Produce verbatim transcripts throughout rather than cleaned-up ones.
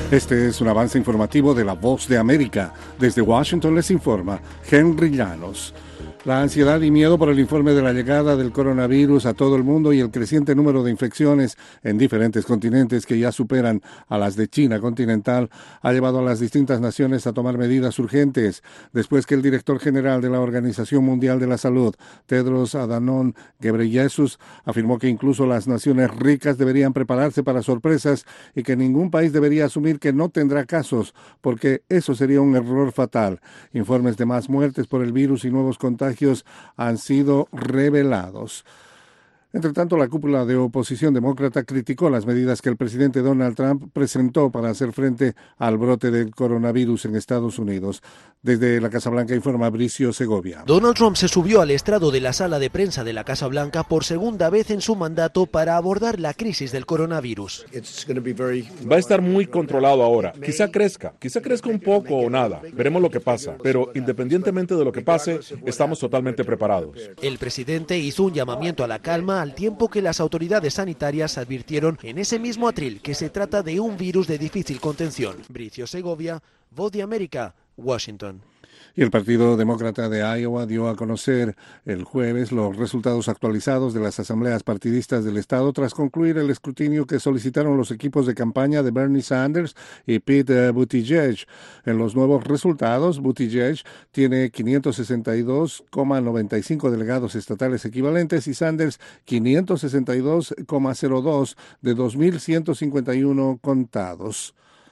Este es un avance informativo de La Voz de América. Desde Washington les informa Henry Llanos. La ansiedad y miedo por el informe de la llegada del coronavirus a todo el mundo y el creciente número de infecciones en diferentes continentes que ya superan a las de China continental ha llevado a las distintas naciones a tomar medidas urgentes después que el director general de la Organización Mundial de la Salud, Tedros Adhanom Ghebreyesus, afirmó que incluso las naciones ricas deberían prepararse para sorpresas y que ningún país debería asumir que no tendrá casos, porque eso sería un error fatal. Informes de más muertes por el virus y nuevos contagios han sido revelados. Entre tanto, la cúpula de oposición demócrata criticó las medidas que el presidente Donald Trump presentó para hacer frente al brote del coronavirus en Estados Unidos. Desde la Casa Blanca informa Bricio Segovia. Donald Trump se subió al estrado de la sala de prensa de la Casa Blanca por segunda vez en su mandato para abordar la crisis del coronavirus. Va a estar muy controlado ahora. Quizá crezca, quizá crezca un poco o nada. Veremos lo que pasa. Pero independientemente de lo que pase, estamos totalmente preparados. El presidente hizo un llamamiento a la calma al tiempo que las autoridades sanitarias advirtieron en ese mismo atril que se trata de un virus de difícil contención. Bricio Segovia, Voz de América, Washington. Y el Partido Demócrata de Iowa dio a conocer el jueves los resultados actualizados de las asambleas partidistas del estado tras concluir el escrutinio que solicitaron los equipos de campaña de Bernie Sanders y Pete Buttigieg. En los nuevos resultados, Buttigieg tiene quinientos sesenta y dos coma noventa y cinco delegados estatales equivalentes y Sanders quinientos sesenta y dos coma cero dos de dos mil ciento cincuenta y uno contados.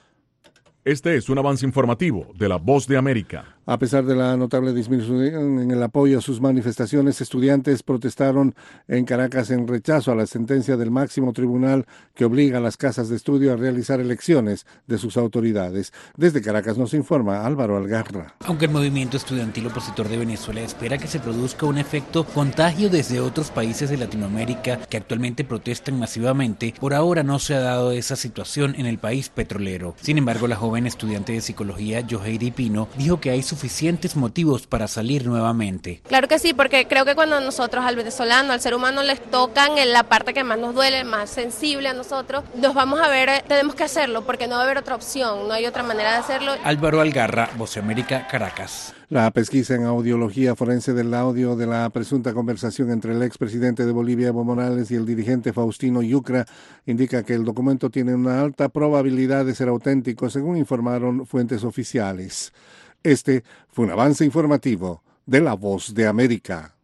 Este es un avance informativo de La Voz de América. A pesar de la notable disminución en el apoyo a sus manifestaciones, estudiantes protestaron en Caracas en rechazo a la sentencia del máximo tribunal que obliga a las casas de estudio a realizar elecciones de sus autoridades. Desde Caracas nos informa Álvaro Algarra. Aunque el movimiento estudiantil opositor de Venezuela espera que se produzca un efecto contagio desde otros países de Latinoamérica que actualmente protestan masivamente, por ahora no se ha dado esa situación en el país petrolero. Sin embargo, la joven estudiante de psicología, Yoheidi Pino, dijo que hay suficientes motivos para salir nuevamente. Claro que sí, porque creo que cuando nosotros al venezolano, al ser humano les tocan en la parte que más nos duele, más sensible a nosotros, nos vamos a ver, tenemos que hacerlo porque no va a haber otra opción, no hay otra manera de hacerlo. Álvaro Algarra, Voz de América, Caracas. La pesquisa en audiología forense del audio de la presunta conversación entre el expresidente de Bolivia, Evo Morales, y el dirigente Faustino Yucra indica que el documento tiene una alta probabilidad de ser auténtico, según informaron fuentes oficiales. Este fue un avance informativo de La Voz de América.